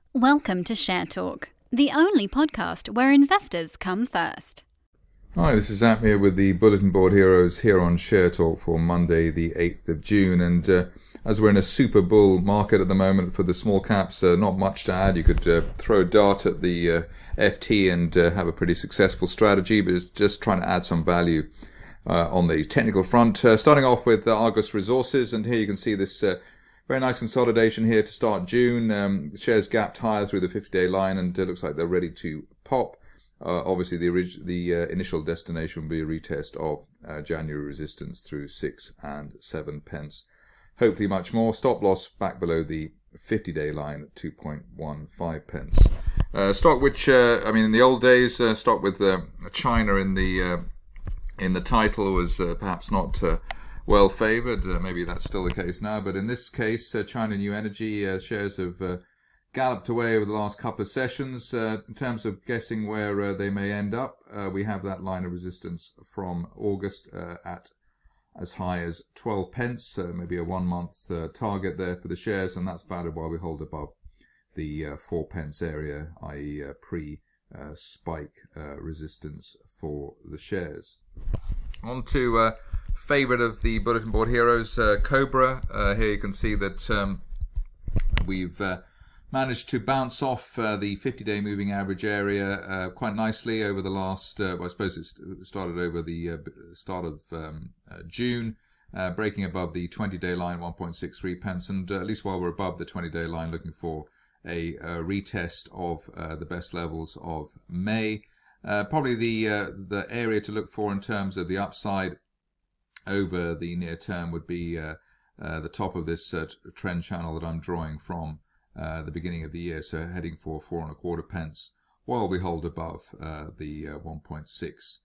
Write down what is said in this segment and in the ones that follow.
Welcome to Share Talk, the only podcast where investors come first. Hi, this is Amir with the Bulletin Board Heroes here on Share Talk for Monday the 8th of June. And as we're in a super bull market at the moment for the small caps, not much to add. You could throw a dart at the FT and have a pretty successful strategy, but it's just trying to add some value on the technical front. Starting off with Argus Resources, and here you can see this very nice consolidation here to start June. The shares gapped higher through the 50-day line, and it looks like they're ready to pop. Obviously, the initial destination will be a retest of January resistance through 6 and 7 pence. Hopefully much more. Stop loss back below the 50-day line at 2.15 pence. Stock which, in the old days, stock with China in the title was perhaps not well favoured. Maybe that's still the case now, but in this case, China New Energy shares have galloped away over the last couple of sessions. In terms of guessing where they may end up, we have that line of resistance from August at as high as 12 pence, maybe a 1 month target there for the shares, and that's valid while we hold above the 4 pence area, i.e. pre-spike resistance for the shares. On to favourite of the Bulletin Board Heroes, Cobra. Here you can see that we've managed to bounce off the 50-day moving average area quite nicely over the last, I suppose it started over the start of June, breaking above the 20-day line, 1.63 pence, and at least while we're above the 20-day line, looking for a retest of the best levels of May. Probably the area to look for in terms of the upside over the near term would be the top of this trend channel that I'm drawing from the beginning of the year, so heading for 4.25 pence, while we hold above the 1.6,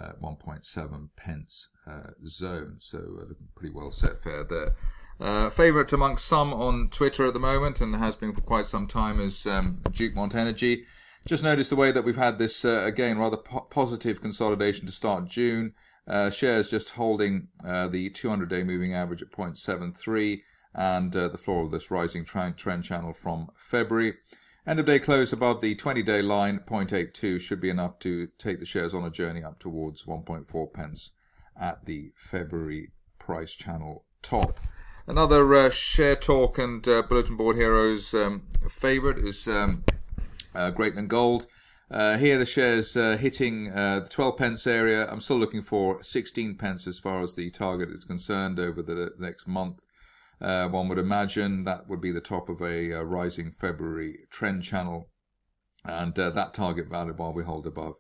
1.7 pence zone. So pretty well set fair there. Favourite amongst some on Twitter at the moment, and has been for quite some time, is Jukemont Energy. Just notice the way that we've had this, again, rather positive consolidation to start June. Shares just holding the 200-day moving average at 0.73 and the floor of this rising trend channel from February. End of day close above the 20-day line, 0.82, should be enough to take the shares on a journey up towards 1.4 pence at the February price channel top. Another Share Talk and Bulletin Board Heroes favourite is Greatland Gold. Here the shares hitting the 12 pence area. I'm still looking for 16 pence as far as the target is concerned over the next month. One would imagine that would be the top of a rising February trend channel, and that target valid while we hold above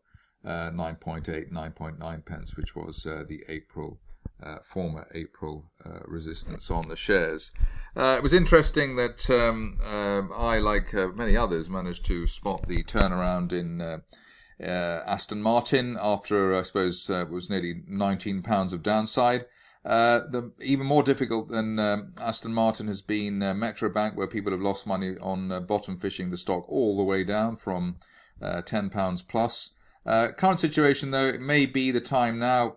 9.8, 9.9 pence, which was the former April resistance on the shares. It was interesting that I, like many others, managed to spot the turnaround in Aston Martin after, I suppose, it was nearly £19 of downside. Even more difficult than Aston Martin has been Metro Bank, where people have lost money on bottom fishing the stock all the way down from £10 plus. Current situation, though, it may be the time now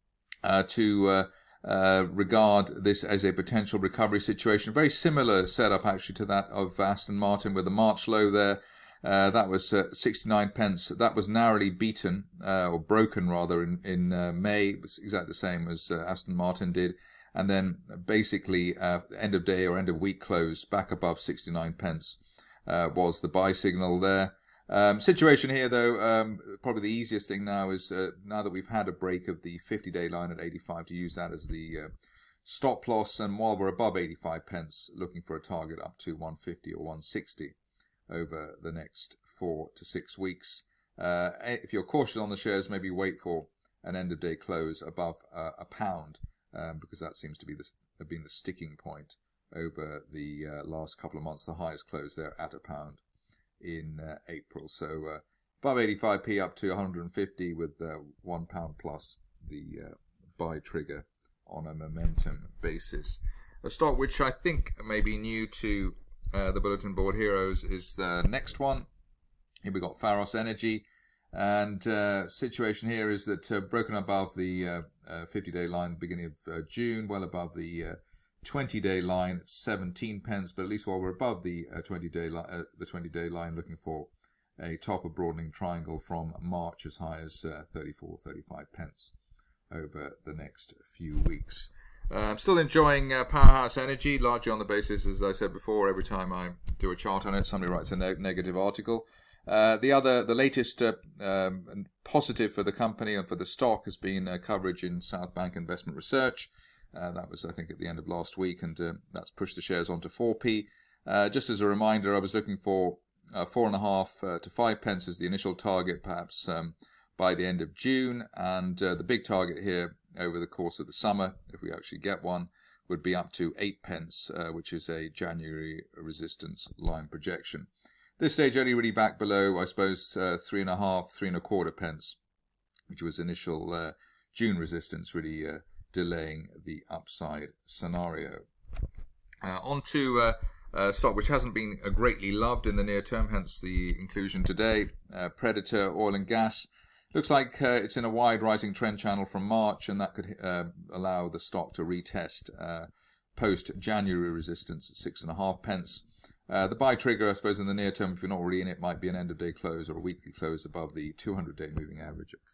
to regard this as a potential recovery situation. Very similar setup actually to that of Aston Martin, with the March low there. That was 69 pence. That was narrowly beaten, or broken rather, in May. It was exactly the same as Aston Martin did. And then basically end of day or end of week close back above 69 pence was the buy signal there. Situation here, though, probably the easiest thing now is, now that we've had a break of the 50-day line at 85, to use that as the stop loss. And while we're above 85 pence, looking for a target up to 150 or 160 over the next 4 to 6 weeks. If you're cautious on the shares, maybe wait for an end of day close above £1, because that seems to be have been the sticking point over the last couple of months. The highest close there at £1 in April. So above 85p up to 150 with £1 plus the buy trigger on a momentum basis. A stock which I think may be new to the Bulletin Board Heroes is the next one. Here we've got Pharos Energy, and situation here is that broken above the 50-day line beginning of June, well above the 20-day line at 17 pence, but at least while we're above the 20-day line, looking for a top of broadening triangle from March as high as 34, 35 pence over the next few weeks. I'm still enjoying Powerhouse Energy, largely on the basis, as I said before, every time I do a chart on it, somebody writes a negative article. The latest positive for the company and for the stock has been coverage in South Bank Investment Research. That was, I think, at the end of last week, and that's pushed the shares onto 4p. Just as a reminder, I was looking for 4.5 to 5 pence as the initial target, perhaps by the end of June, and the big target here over the course of the summer, if we actually get one, would be up to 8 pence, which is a January resistance line projection. This stage only really back below, I suppose, 3.5, 3.25 pence, which was initial June resistance, really delaying the upside scenario. On to stock which hasn't been greatly loved in the near term, hence the inclusion today. Predator Oil and Gas. Looks like it's in a wide rising trend channel from March, and that could allow the stock to retest post-January resistance at 6.5 pence. The buy trigger, I suppose, in the near term, if you're not already in it, might be an end-of-day close or a weekly close above the 200-day moving average at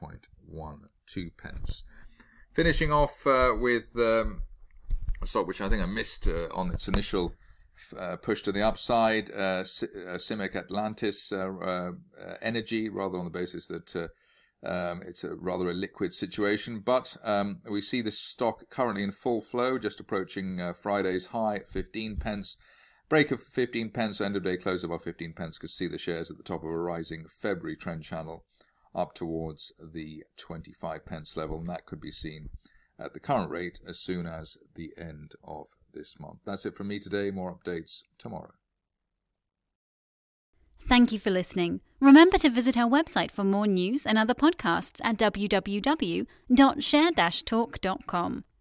4.12 pence. Finishing off with a stock which I think I missed on its initial push to the upside, CIMIC Atlantis Energy, rather on the basis that it's rather a liquid situation. But we see the stock currently in full flow, just approaching Friday's high at 15 pence. Break of 15 pence, end of day close above 15 pence, could see the shares at the top of a rising February trend channel up towards the 25 pence level, and that could be seen at the current rate as soon as the end of this month. That's it from me today. More updates tomorrow. Thank you for listening. Remember to visit our website for more news and other podcasts at www.share-talk.com.